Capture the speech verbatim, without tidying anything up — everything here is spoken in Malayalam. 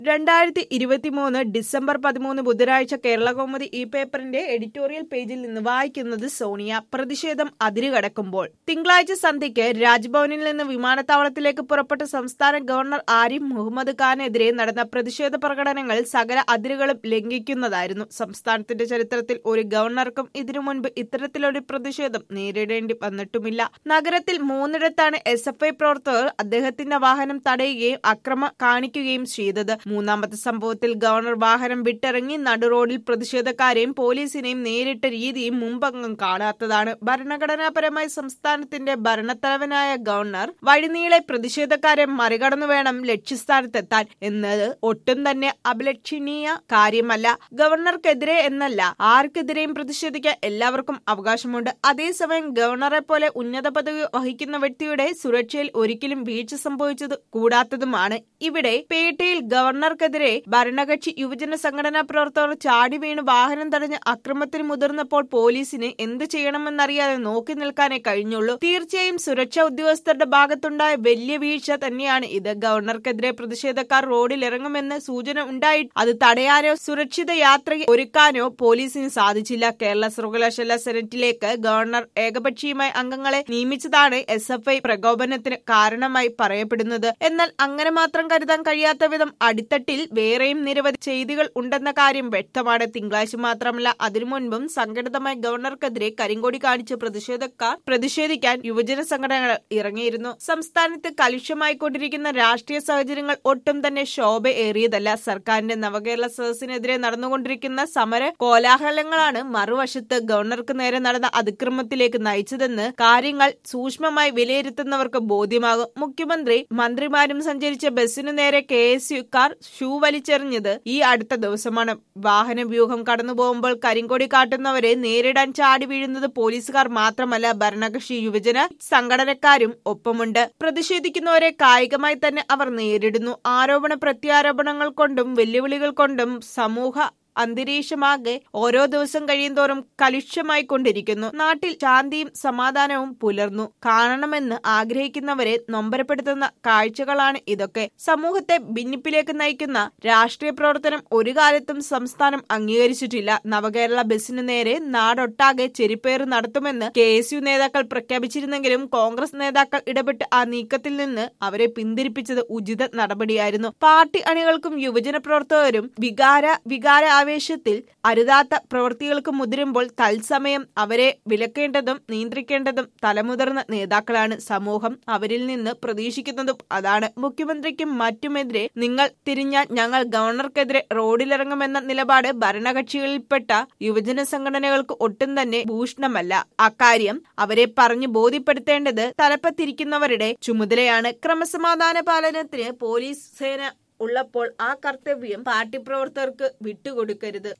രണ്ടായിരത്തി ഇരുപത്തിമൂന്ന് ഡിസംബർ പതിമൂന്ന് ബുധനാഴ്ച കേരളകൗമുദി ഈ പേപ്പറിന്റെ എഡിറ്റോറിയൽ പേജിൽ നിന്ന് വായിക്കുന്നത് സോണിയ. പ്രതിഷേധം അതിരുകടക്കുമ്പോൾ തിങ്കളാഴ്ച സന്ധ്യയ്ക്ക് രാജ്ഭവനിൽ നിന്ന് വിമാനത്താവളത്തിലേക്ക് പുറപ്പെട്ട സംസ്ഥാന ഗവർണർ ആരിഫ് മുഹമ്മദ് ഖാനെതിരെ നടന്ന പ്രതിഷേധ പ്രകടനങ്ങൾ സകല അതിരുകളും ലംഘിക്കുന്നതായിരുന്നു. സംസ്ഥാനത്തിന്റെ ചരിത്രത്തിൽ ഒരു ഗവർണർക്കും ഇതിനു മുൻപ് ഇത്തരത്തിലൊരു പ്രതിഷേധം നേരിടേണ്ടി വന്നിട്ടുമില്ല. നഗരത്തിൽ മൂന്നിടത്താണ് എസ് എഫ് ഐ പ്രവർത്തകർ അദ്ദേഹത്തിന്റെ വാഹനം തടയുകയും അക്രമം കാണിക്കുകയും ചെയ്തത്. മൂന്നാമത്തെ സംഭവത്തിൽ ഗവർണർ വാഹനം വിട്ടിറങ്ങി നടുറോഡിൽ പ്രതിഷേധക്കാരെയും പോലീസിനെയും നേരിട്ട രീതിയും മുമ്പെങ്ങും കാണാത്തതാണ്. ഭരണഘടനാപരമായി സംസ്ഥാനത്തിന്റെ ഭരണത്തലവനായ ഗവർണർ വഴിനീളെ പ്രതിഷേധക്കാരെ മറികടന്നു വേണം ലക്ഷ്യസ്ഥാനത്തെത്താൻ എന്നത് ഒട്ടും തന്നെ അഭിലഷണീയ കാര്യമല്ല. ഗവർണർക്കെതിരെ എന്നല്ല, ആർക്കെതിരെയും പ്രതിഷേധിക്കാൻ എല്ലാവർക്കും അവകാശമുണ്ട്. അതേസമയം ഗവർണറെ പോലെ ഉന്നത പദവി വഹിക്കുന്ന വ്യക്തിയുടെ സുരക്ഷയിൽ ഒരിക്കലും വീഴ്ച സംഭവിച്ചത് കൂടാത്തതുമാണ്. ഇവിടെ പേട്ടയിൽ ഗവർണർക്കെതിരെ ഭരണകക്ഷി യുവജന സംഘടനാ പ്രവർത്തകർ ചാടി വീണ് വാഹനം തടഞ്ഞ് അക്രമത്തിന് മുതിർന്നപ്പോൾ പോലീസിന് എന്ത് ചെയ്യണമെന്നറിയാതെ നോക്കി നിൽക്കാനേ കഴിഞ്ഞുള്ളൂ. തീർച്ചയായും സുരക്ഷാ ഉദ്യോഗസ്ഥരുടെ ഭാഗത്തുണ്ടായ വലിയ വീഴ്ച തന്നെയാണ് ഇത്. ഗവർണർക്കെതിരെ പ്രതിഷേധക്കാർ റോഡിൽ ഇറങ്ങുമെന്ന് സൂചന ഉണ്ടായി അത് തടയാനോ സുരക്ഷിത യാത്ര ഒരുക്കാനോ പോലീസിന് സാധിച്ചില്ല. കേരള സർവകലാശാല സെനറ്റിലേക്ക് ഗവർണർ ഏകപക്ഷീയമായി അംഗങ്ങളെ നിയമിച്ചതാണ് എസ് എഫ് ഐ പ്രകോപനത്തിന് കാരണമായി പറയപ്പെടുന്നത്. എന്നാൽ അങ്ങനെ മാത്രം കരുതാൻ കഴിയാത്ത വിധം അടിത്തട്ടിൽ വേറെയും നിരവധി ചെയ്തികൾ ഉണ്ടെന്ന കാര്യം വ്യക്തമാണ്. തിങ്കളാഴ്ച മാത്രമല്ല, അതിനു മുൻപും സംഘടിതമായി ഗവർണർക്കെതിരെ കരിങ്കൊടി കാണിച്ച് പ്രതിഷേധക്കാർ പ്രതിഷേധിക്കാൻ യുവജന സംഘടനകൾ ഇറങ്ങിയിരുന്നു. സംസ്ഥാനത്ത് കലുഷിതമായിക്കൊണ്ടിരിക്കുന്ന രാഷ്ട്രീയ സാഹചര്യങ്ങൾ ഒട്ടും തന്നെ ശോഭയേറിയതല്ല. സർക്കാരിന്റെ നവകേരള സദസ്സിനെതിരെ നടന്നുകൊണ്ടിരിക്കുന്ന സമര കോലാഹലങ്ങളാണ് മറുവശത്ത് ഗവർണർക്ക് നേരെ നടന്ന അതിക്രമത്തിലേക്ക് നയിച്ചതെന്ന് കാര്യങ്ങൾ സൂക്ഷ്മമായി വിലയിരുത്തുന്നവർക്ക് ബോധ്യമാകും. മുഖ്യമന്ത്രി മന്ത്രിമാരും സഞ്ചരിച്ച ബസ്സിനു നേരെ കെ എസ് യുക്കാർ ഷൂ വലിച്ചെറിഞ്ഞത് ഈ അടുത്ത ദിവസമാണ്. വാഹന വ്യൂഹം കടന്നു പോകുമ്പോൾ കരിങ്കൊടി കാട്ടുന്നവരെ നേരിടാൻ ചാടി വീഴുന്നത് പോലീസുകാർ മാത്രമല്ല, ഭരണകക്ഷി യുവജന സംഘടനക്കാരും ഒപ്പമുണ്ട്. പ്രതിഷേധിക്കുന്നവരെ കായികമായി തന്നെ അവർ നേരിടുന്നു. ആരോപണ പ്രത്യാരോപണങ്ങൾ കൊണ്ടും വെല്ലുവിളികൾ കൊണ്ടും സമൂഹ അന്തരീക്ഷമാകെ ഓരോ ദിവസം കഴിയുന്തോറും കലുഷിതമായി കൊണ്ടിരിക്കുന്നു. നാട്ടിൽ ശാന്തിയും സമാധാനവും പുലർന്നു കാണണമെന്ന് ആഗ്രഹിക്കുന്നവരെ നൊമ്പരപ്പെടുത്തുന്ന കാഴ്ചകളാണ് ഇതൊക്കെ. സമൂഹത്തെ ഭിന്നിപ്പിലേക്ക് നയിക്കുന്ന രാഷ്ട്രീയ പ്രവർത്തനം ഒരു കാലത്തും സംസ്ഥാനം അംഗീകരിച്ചിട്ടില്ല. നവകേരള ബസിന് നേരെ നാടൊട്ടാകെ ചെരിപ്പേറ് നടത്തുമെന്ന് കെ എസ് യു നേതാക്കൾ പ്രഖ്യാപിച്ചിരുന്നെങ്കിലും കോൺഗ്രസ് നേതാക്കൾ ഇടപെട്ട് ആ നീക്കത്തിൽ നിന്ന് അവരെ പിന്തിരിപ്പിച്ചത് ഉചിത നടപടിയായിരുന്നു. പാർട്ടി അണികൾക്കും യുവജന പ്രവർത്തകരും വികാര വികാര ആവേശത്തിൽ അരുതാത്ത പ്രവൃത്തികൾക്ക് മുതിരുമ്പോൾ തത്സമയം അവരെ വിലക്കേണ്ടതും നിയന്ത്രിക്കേണ്ടതും തലമുതിർന്ന നേതാക്കളാണ്. സമൂഹം അവരിൽ നിന്ന് പ്രതീക്ഷിക്കുന്നതും അതാണ്. മുഖ്യമന്ത്രിക്കും മറ്റുമെതിരെ നിങ്ങൾ തിരിഞ്ഞാൽ ഞങ്ങൾ ഗവർണർക്കെതിരെ റോഡിലിറങ്ങുമെന്ന നിലപാട് ഭരണകക്ഷികളിൽപ്പെട്ട യുവജന സംഘടനകൾക്ക് ഒട്ടും തന്നെ ഭൂഷണമല്ല. അക്കാര്യം അവരെ പറഞ്ഞു ബോധ്യപ്പെടുത്തേണ്ടത് തലപ്പത്തിരിക്കുന്നവരുടെ ചുമതലയാണ്. ക്രമസമാധാന പാലനത്തിന് പോലീസ് സേന ഉള്ളപ്പോൾ ആ കർത്തവ്യം പാർട്ടി പ്രവർത്തകർക്ക് വിട്ടുകൊടുക്കരുത്.